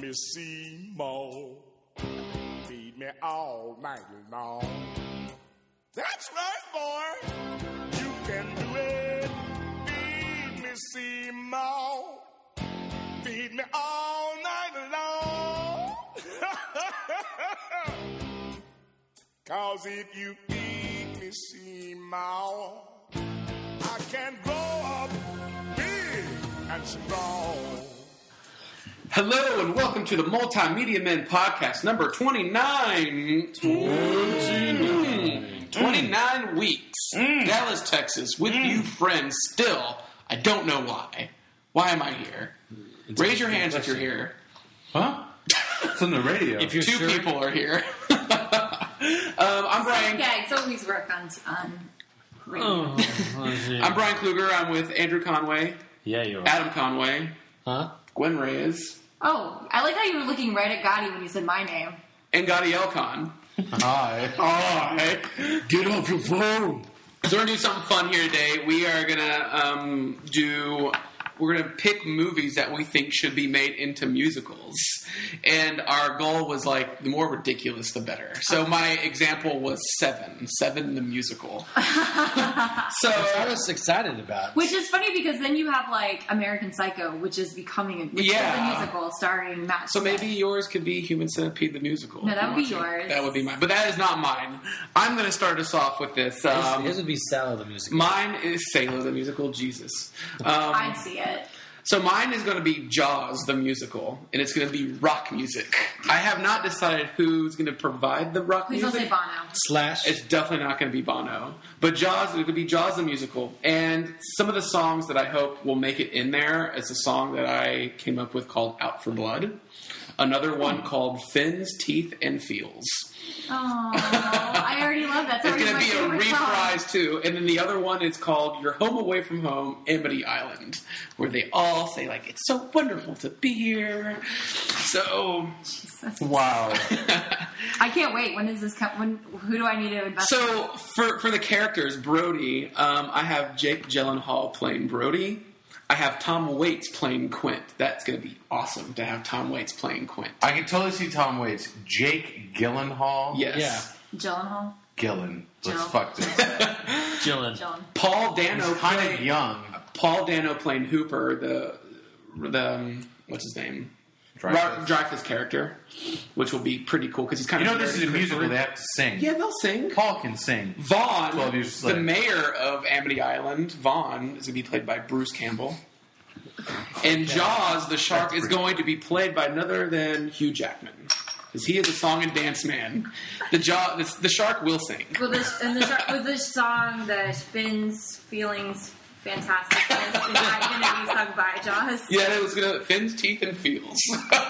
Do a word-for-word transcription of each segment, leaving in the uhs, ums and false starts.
me Seymour. Feed me all night long. That's right, boy. You can do it. Feed me Seymour. Feed me all night long. Cause if you feed me Seymour, I can grow up big and strong. Hello and welcome to the Multimedia Men Podcast, number twenty-nine. twenty-nine. twenty-nine weeks. Mm. Dallas, Texas, with mm. you friends still. I don't know why. Why am I here? It's Raise your hands question. If you're here. Huh? It's on the radio. If you're Two sure. people are here. um, I'm Brian. Yeah, it's always work on... on oh, I'm Brian Kluger. I'm with Andrew Conway. Yeah, you are. Adam Conway. Huh? Gwen Reyes. Oh, I like how you were looking right at Gotti when you said my name. And Gotti Elcon. Hi. Hi. Get off your phone. So we're going to do something fun here today. We are going to um, do... We're going to pick movies that we think should be made into musicals. And our goal was like, the more ridiculous, the better. So my example was Seven. Seven, the musical. So I was excited about. Which is funny because then you have like American Psycho, which is becoming a, which yeah. is a musical starring Matt So Smith. maybe yours could be Human Centipede, the musical. No, that would be yours. It. That would be mine. But that is not mine. I'm going to start us off with this. Um, his would be Salo, the musical. Mine is Salo, the musical. Jesus. Um, I'd see it. So mine is going to be Jaws, the musical, and it's going to be rock music. I have not decided who's going to provide the rock Please music. Please don't say Bono. Slash. It's definitely not going to be Bono. But Jaws, it's going to be Jaws, the musical. And some of the songs that I hope will make it in there is a song that I came up with called Out for Blood. Another one called Fins, Teeth, and Feels. Oh, I already love that. It's going to be a reprise, song. too. And then the other one is called Your Home Away from Home, Amity Island, where they all say, like, it's so wonderful to be here. So... Jesus. Wow. I can't wait. When is this come? When, who do I need to invest So, in? for, for the characters, Brody, um, I have Jake Gyllenhaal playing Brody. I have Tom Waits playing Quint. That's going to be awesome to have Tom Waits playing Quint. I can totally see Tom Waits. Jake Gyllenhaal? Yes. Yeah. Gyllenhaal? Gillen. Let's Jill. fuck this. Gillen. Gyllen. Paul Dano He's kind playing, of young. Paul Dano playing Hooper, the, the um, what's his name? Dreyfuss. Dreyfuss character, which will be pretty cool because he's kind You of... know this is a musical. They have to sing. Yeah, they'll sing. Paul can sing. Vaughn, twelve Years a Slave. the mayor of Amity Island, Vaughn, is going to be played by Bruce Campbell. And Jaws, the shark, is going to be played by none other than Hugh Jackman. Because he is a song and dance man. The, jaw, the, the shark will sing. With this, and the shark, with this song, the Finn's Feelings Fantastic, is not going to be sung by Jaws. Yeah, it was going to... Fins, Teeth, and Feels.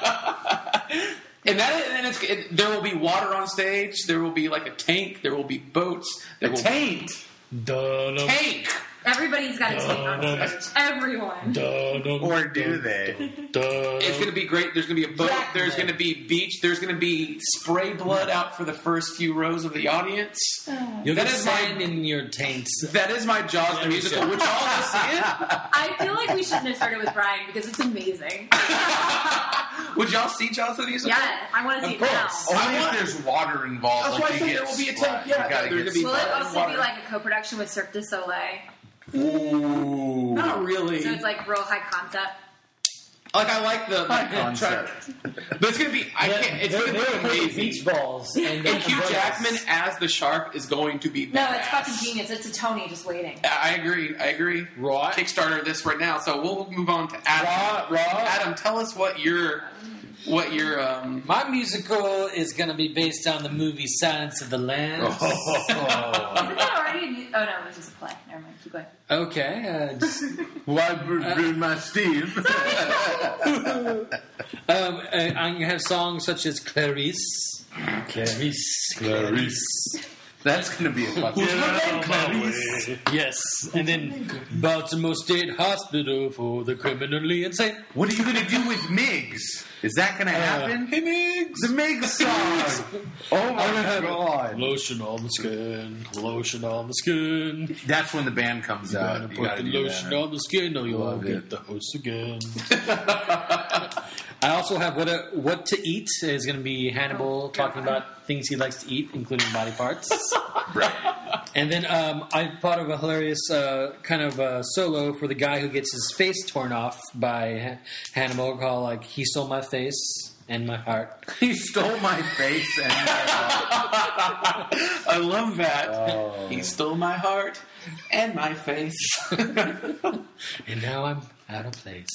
And that, and it's, it, there will be water on stage. There will be like a tank. There will be boats. There A will taint. Dun-dum. Tank! Severybody's got a tank on stage. Everyone. Dun-dum. Or do they? Dun-dum. It's going to be great. There's going to be a boat. Jackman. There's going to be beach. There's going to be spray blood out for the first few rows of the audience. You'll That get is my- sand in your taints. That is my Jaws the Yeah, musical. sure. Would y'all want to see it? I feel like we shouldn't have started with Brian because it's amazing. Would y'all see Jaws the musical? Yeah, I want to see Of it now. course. Only I if want- there's water involved. That's like why I you said get there will be a splat. tank. You Yeah, gotta there's get gonna be Will it also water. be like a co-production with Cirque du Soleil? Ooh. Not really. So it's like real high concept. Like I like the, High the concept. but it's gonna be. I can't. It's They're- gonna they're be playing amazing. beach balls. And, And Hugh Jackman as the shark is going to be. No, badass. it's fucking genius. It's a Tony just waiting. I agree. I agree. Right. Kickstarter this right now. So we'll move on to Adam. Raw, raw. Adam, tell us what your what your um. My musical is going to be based on the movie Silence of the Lambs. Oh. Isn't that already a mu- Oh, no, it was just a play. Never mind. Keep going. Okay. Uh, just, Why ruin my steam? um, uh, I'm going to have songs such as Clarice. Clarice. Clarice. That's going to be a fucking... Clarice. Yes. And then Baltimore State Hospital for the criminally insane. What are you going to do with Miggs? Is that going to happen? Hey, Miggs. The Miggs song. Oh my god. Lotion on the skin. Lotion on the skin. That's when the band comes You out. gotta You put gotta the do lotion that. on the skin or you Love won't it. get the host again. I also have what a, what to eat is going to be Hannibal Oh, talking God. about things he likes to eat, including body parts. And then um, I thought of a hilarious uh, kind of uh, solo for the guy who gets his face torn off by ha- Hannibal, called like "He Stole My Face and My Heart." He stole my face and I love that. Oh. He stole my heart and my face. And now I'm out of place.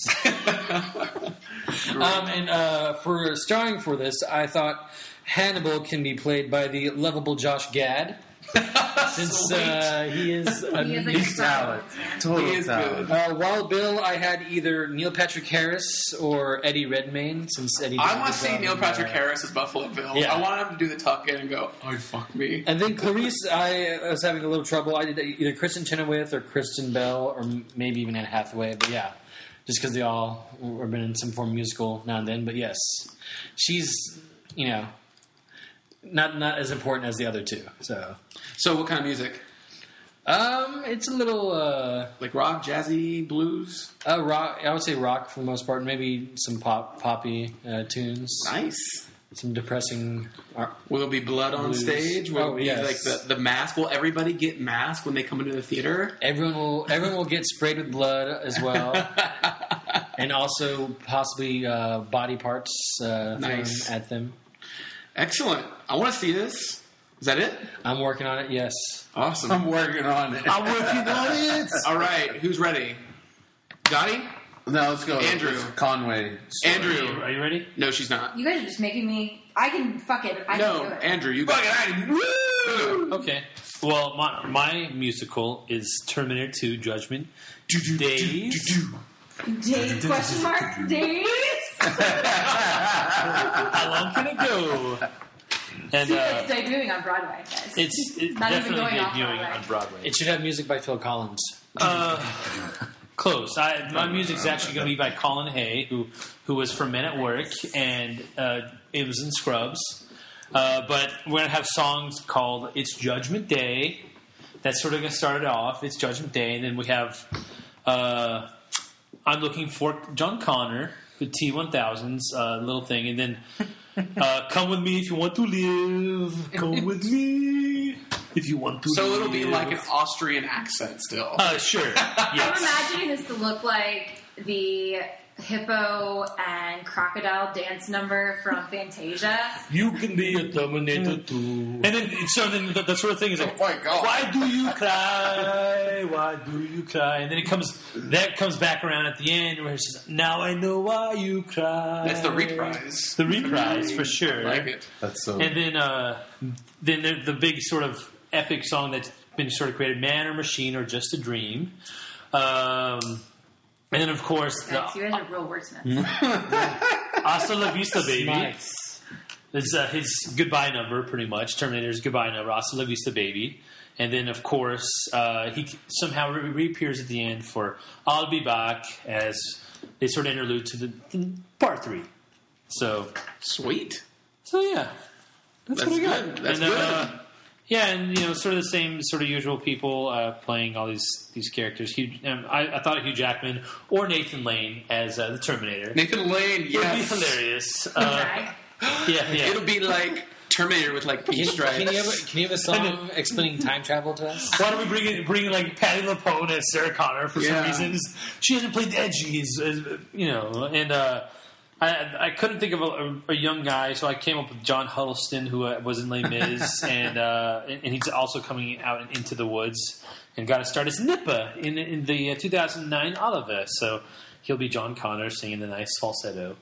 um, and uh, for starring for this, I thought Hannibal can be played by the lovable Josh Gad. Since uh, he is a He is a He's good salad. performance, man. Total He is salad. good. Uh, Wild Bill, I had either Neil Patrick Harris or Eddie Redmayne. Since Eddie, I did want a to see good Neil job in, Patrick uh, Harris as Buffalo Bill. Yeah. I want him to do the tuck in and go, oh, fuck me. And then Clarice, I was having a little trouble. I did either Kristen Chenoweth or Kristen Bell, or maybe even Anne Hathaway. But yeah, just because they all have been in some form of musical now and then. But yes, she's, you know, not not as important as the other two. So, So what kind of music? um, it's a little uh, Like rock, jazzy, blues? uh, rock. I would say rock for the most part. Maybe some pop poppy uh, tunes. Nice. Some depressing. Art. Will there be blood on Blues. stage? Will Oh, it be yes. like the, the mask? Will everybody get masked when they come into the theater? Everyone will everyone will get sprayed with blood as well, and also possibly uh, body parts uh, Nice. thrown at them. Excellent. I want to see this. Is that it? I'm working on it. Yes. Awesome. I'm working on it. I'm working on it. All right. Who's ready? Dottie? No, let's go. Andrew. It's Conway. Andrew. Are you ready? No, she's not. You guys are just making me. I can fuck it. I No, can do it. Andrew, you got it. Woo! Okay. Well, my my musical is Terminator two: Judgment Days. Days? Question mark? Days? How long can it go? And See, uh, it's debuting on Broadway, guys. it's it Not even definitely going off debuting Broadway. on Broadway. It should have music by Phil Collins. Uh, close. I, my music's actually going to be by Colin Hay, who who was from Men at Work, and uh, it was in Scrubs. Uh, but we're going to have songs called "It's Judgment Day." That's sort of going to start it off. It's Judgment Day, and then we have uh, "I'm Looking for John Connor" with T one thousand's uh, little thing, and then uh, "Come with me if you want to live. Come with me if you want to." So live. it'll be like an Austrian accent still. Uh, sure. I'm Yes. imagining this to look like the hippo and crocodile dance number from Fantasia. You can be a Terminator too. And then, so then the, the sort of thing is like, Oh my God. why do you cry? Why do you cry? And then it comes, that comes back around at the end where it says, now I know why you cry. That's the reprise. The reprise, for sure. I like it. That's so. And then, uh, then the, the big sort of epic song that's been sort of created, Man or Machine or Just a Dream. Um, and then, of course, the Guys, you guys are real wordsmiths. Hasta la Vista, baby. Nice. It's uh, his goodbye number, pretty much. Terminator's goodbye number, Hasta la Vista, baby. And then, of course, uh, he somehow re- reappears at the end for I'll Be Back as they sort of interlude to the, the part three. So, Sweet. so yeah. That's, That's what I got. good. That's and, good. Uh, yeah, and, you know, sort of the same sort of usual people uh, playing all these these characters. Hugh, um, I, I thought of Hugh Jackman or Nathan Lane as uh, the Terminator. Nathan Lane, It would be yes. hilarious. Uh, Right? yeah, yeah. It'll be like Terminator with like peach Can, stripes. can you have a, can you have a song explaining time travel to us? Why don't we bring in, bring in like Patty LuPone as Sarah Connor for Yeah. some reasons? She hasn't played the edgies, uh, you know. And uh, I I couldn't think of a, a young guy, so I came up with John Huddleston, who uh, was in Les Mis, and, uh, and and he's also coming out in Into the Woods, and got to start as Nippa in in the uh, two thousand nine Oliver. So he'll be John Connor singing the nice falsetto.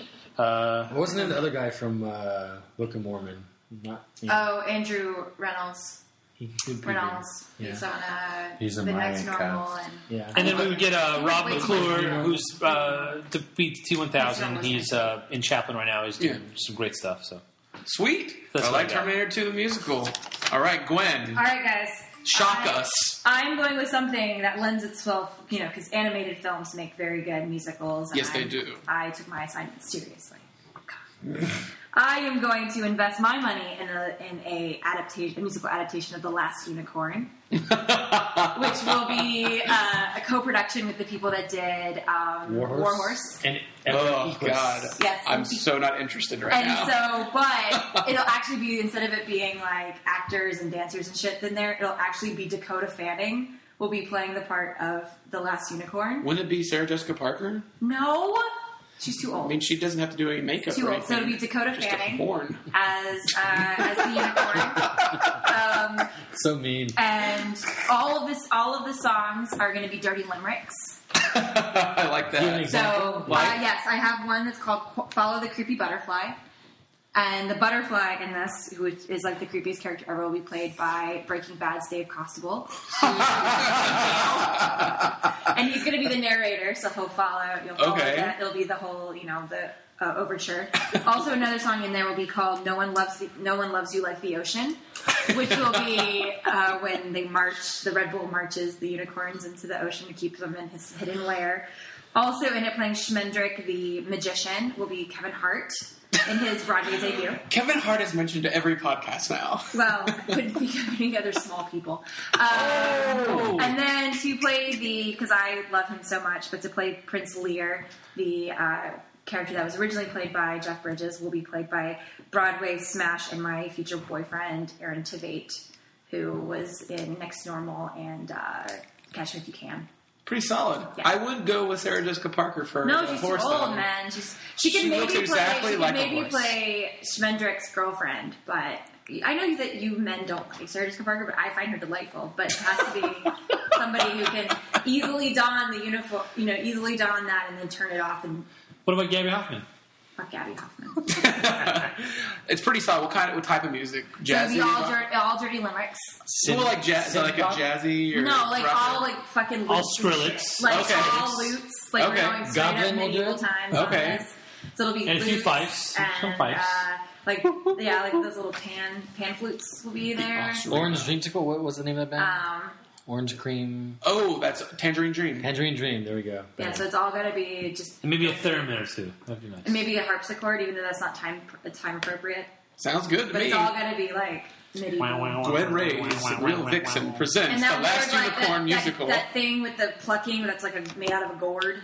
Uh, Wasn't it the other guy from uh, Book of Mormon? Not, yeah, Oh, Andrew Reynolds. he could be Reynolds. good. He's Yeah. on uh, He's in The my Next Normal. cast. And Yeah. And then we would get uh, Rob Wait, wait, McClure, wait. who's uh, to beat T one thousand. He's uh, in Chaplin right now. He's doing Yeah. some great stuff. So Sweet. That's I what like I got. Terminator two, the musical. All right, Gwen. All right, guys. Shock I- us. I'm going with something that lends itself, you know, because animated films make very good musicals. and Yes, they I- do. I took my assignment seriously. I am going to invest my money in a in a adaptation, a musical adaptation of The Last Unicorn, which will be uh, a co-production with the people that did um, Warhorse? Warhorse. And Oh God! Yes. I'm so not interested right And now. so, but it'll actually be, instead of it being like actors and dancers and shit, then there it'll actually be Dakota Fanning will be playing the part of The Last Unicorn. Wouldn't it be Sarah Jessica Parker? No, she's too old. I mean, she doesn't have to do any makeup Too or old. So anything. it'll be Dakota Just Fanning a horn. as uh, as the unicorn. Um, so mean. and all of this, all of the songs are going to be dirty limericks. I like Give an that. example. So uh, Like? yes, I have one that's called Qu- "Follow the Creepy Butterfly," and the butterfly in this, who is like the creepiest character ever, will be played by Breaking Bad's Dave Costable, and he's going to be the narrator, so he'll follow. You'll follow Okay. that. It'll be the whole, you know, the uh, overture. Also, another song in there will be called "No One Loves the, No One Loves You Like the Ocean," which will be uh, when they march. The Red Bull marches the unicorns into the ocean to keep them in his hidden lair. Also in it, playing Schmendrick the magician, will be Kevin Hart in his Broadway debut. Kevin Hart is mentioned to every podcast now. Well, I couldn't think of any other small people. Um, And then to play the, because I love him so much, but to play Prince Lear, the uh, character that was originally played by Jeff Bridges, will be played by Broadway smash and my future boyfriend, Aaron Tveit, who was in Next Normal and uh, Catch Me If You Can. Pretty solid. Yeah. I would go with Sarah Jessica Parker for No, the she's too horse, old, though. man. She's she can She maybe looks play. exactly she like can a maybe horse. play Schmendrick's girlfriend, but I know that you men don't like Sarah Jessica Parker, but I find her delightful. But it has to be somebody who can easily don the uniform, you know, easily don that and then turn it off and What about Gabby Hoffman? fuck Gabby Hoffman. It's pretty solid. What kind of what type of music? So it'll Jazzy? be all, dir- all dirty limericks. Well, like jazz, Synth like a pop? jazzy or No, like rock? all like fucking All loops and Skrillex. shit. Like Okay. all loops. Like Okay. we're going straight Goblin up will do medieval it? times. Okay. On this. So it'll be And a few loops fifes. and, Some fifes. Uh, like yeah, like those little pan pan flutes will be there. Orange Dreamsicle. What was the name of that band? Um, Orange Cream. Oh, that's Tangerine Dream. Tangerine Dream. There we go. yeah, so it's all gonna be just And maybe a theremin or two. That'd be nice. and maybe a harpsichord, even though that's not time time appropriate. Sounds good to But me. it's all gonna be like medieval. Wow, wow, wow. Gwen Ray's Real Vixen presents And The that Last weird, like, Unicorn that, musical. That, that thing with the plucking that's like a, made out of a gourd.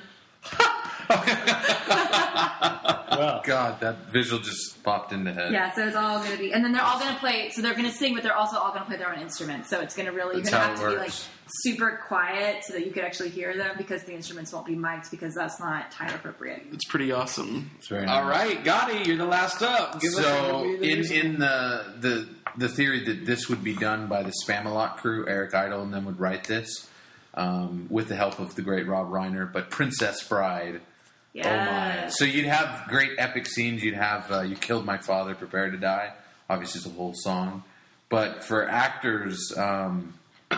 Well, God, that visual just popped in the head. Yeah, so it's all going to be, and then they're all going to play. So they're going to sing, but they're also all going to play their own instruments. So it's going to really, you're That's going to how have it to be like works. super quiet so that you could actually hear them because the instruments won't be mic'd because that's not time appropriate. It's pretty awesome. It's very All nice. right, Gotti, you're the last up. Give us So a movie that in is- in the the the theory that this would be done by the Spamalot crew, Eric Idle and them would write this um, with the help of the great Rob Reiner, but Princess Bride. Yeah. Oh my! So you'd have great epic scenes. You'd have uh, "You Killed My Father, Prepare to Die." Obviously, it's a whole song. But for actors, um,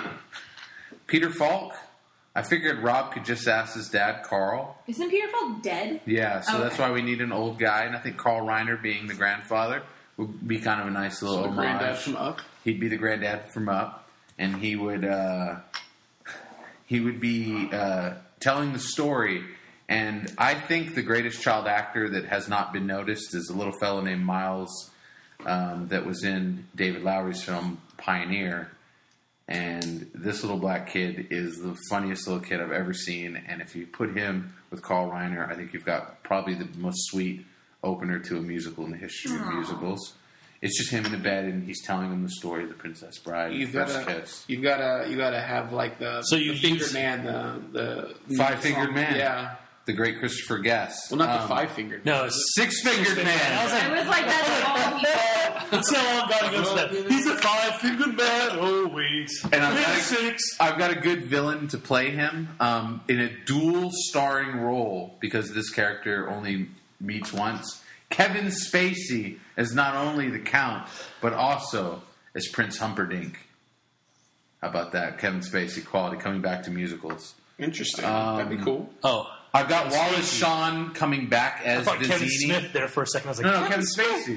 Peter Falk. I figured Rob could just ask his dad, Carl. Isn't Peter Falk dead? Yeah, so that's Okay. why we need an old guy, and I think Carl Reiner, being the grandfather, would be kind of a nice little the granddad homage. from Up. He'd be the granddad from Up, and he would uh, he would be uh, telling the story. And I think the greatest child actor that has not been noticed is a little fellow named Miles um, that was in David Lowery's film Pioneer. And this little black kid is the funniest little kid I've ever seen. And if you put him with Carl Reiner, I think you've got probably the most sweet opener to a musical in the history of musicals. It's just him in a bed, and he's telling him the story of the Princess Bride, and You've the first gotta, kiss. you've gotta, you gotta have like the, So you the fingered use- man, the the Five-fingered song. man. Yeah. The great Christopher Guest. Well, not Um, the five fingered. No, it's Six-fingered man. I was I was like, that's all he That's how long God goes to that. He's a five-fingered man. Oh, wait. And I've Big got, six. a, I've got a good villain to play him um, in a dual starring role because this character only meets once. Kevin Spacey as not only the Count, but also as Prince Humperdinck. How about that? Kevin Spacey quality coming back to musicals. Interesting. Um, That'd be cool. Oh. I've got Wallace Shawn coming back I as thought Kevin Vizzini. Smith there for a second. I was like, No, no, Kevin Spacey.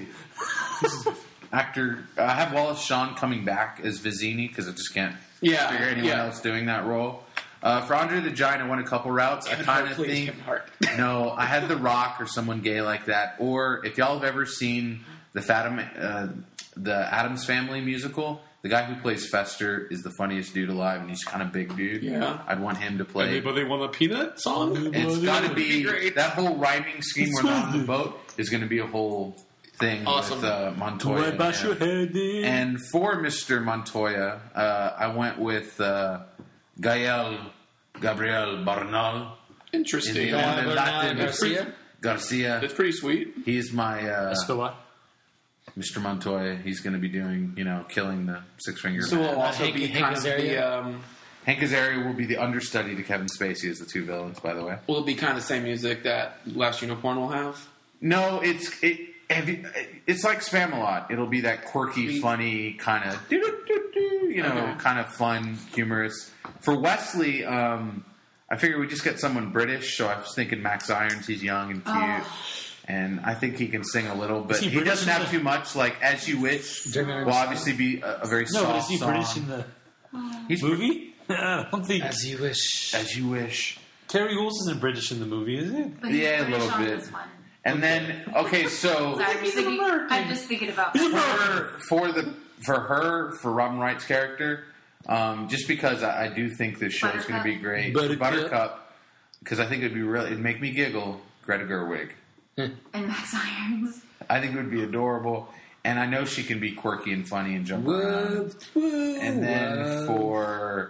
Actor. I have Wallace Shawn coming back as Vizzini because I just can't Yeah, figure anyone yeah. else doing that role. Uh, for Andre the Giant, I went a couple routes. Kevin I kind Hart, of please, think Kevin Hart. no, I had The Rock or someone gay like that. Or if y'all have ever seen the Fathom, uh, the Addams Family musical, the guy who plays Fester is the funniest dude alive, and he's kind of big dude. Yeah. I'd want him to play. Anybody want a peanut song? It's got to be great. that whole rhyming scheme where they're on the boat is going to be a whole thing Awesome. with uh, Montoya. Right bash your head in. And for Mister Montoya, uh, I went with uh, Gael Gabriel Bernal. In Interesting. the, Gael in the Bernal Latin Garcia? Garcia. That's pretty sweet. He's my uh, Escobar. Mister Montoya. He's going to be doing, you know, killing the six finger. So we'll man. also Hank- be Hank kind of the Azaria? um, Hank Azaria will be the understudy to Kevin Spacey as the two villains. By the way, will it be kind of the same music that Last Unicorn will have? no, it's it. Have you, it's like Spamalot. It'll be that quirky, funny kind of, you know, Okay. kind of fun, humorous. For Wesley, um, I figured we'd just get someone British. So I was thinking Max Irons. He's young and cute, Oh. and I think he can sing a little. But Is he he, British doesn't in have the- too much. Like As You Wish Jeremy will Irons' obviously be a, a very No, but is soft he song. British in the He's movie? I don't think. As you wish. As You Wish. Terry Hulse isn't British in the movie, is it? But he's Yeah, a British little on bit. this one. And then okay, so Sorry, I'm just thinking, I'm just thinking about for that. her, for the for her for Robin Wright's character, um, just because I, I do think this show is going to be great. For Buttercup. Buttercup, because I think it'd be really it'd make me giggle. Greta Gerwig, And Max Irons. I think it would be adorable, and I know she can be quirky and funny and jump around. And then for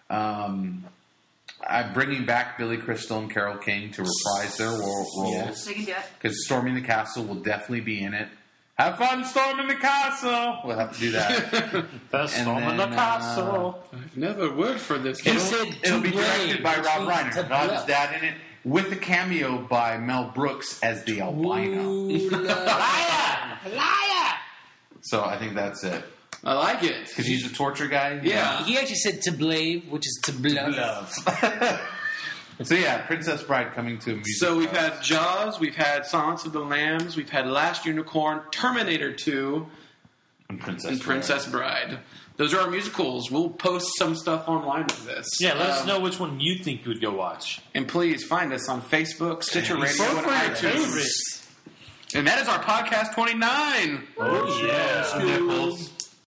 um, I'm bringing back Billy Crystal and Carole King to reprise their ro- roles. They can do it. Because Storming the Castle will definitely be in it. Have fun storming the castle! We'll have to do that. That's And storming then, the castle. I've never worked for this. He It'll- said It'll to be directed blame, by which Rob means Reiner. to He'll have his bluff. dad in it, with a cameo by Mel Brooks as the albino. Ooh, liar! Liar! So I think that's it. I like it. Because he's a torture guy. Yeah. He actually said to blame, which is to bluff. So yeah, Princess Bride coming to a music. So we've fest. had Jaws, we've had Silence of the Lambs, we've had Last Unicorn, Terminator two, and Princess, and Princess Bride. Those are our musicals. We'll post some stuff online with this. Yeah, let us Um, know which one you think you would go watch. And please find us on Facebook, Stitcher Radio, Vote and for your iTunes. favorites. And that is our podcast twenty-nine. Oh, yeah. Nipples.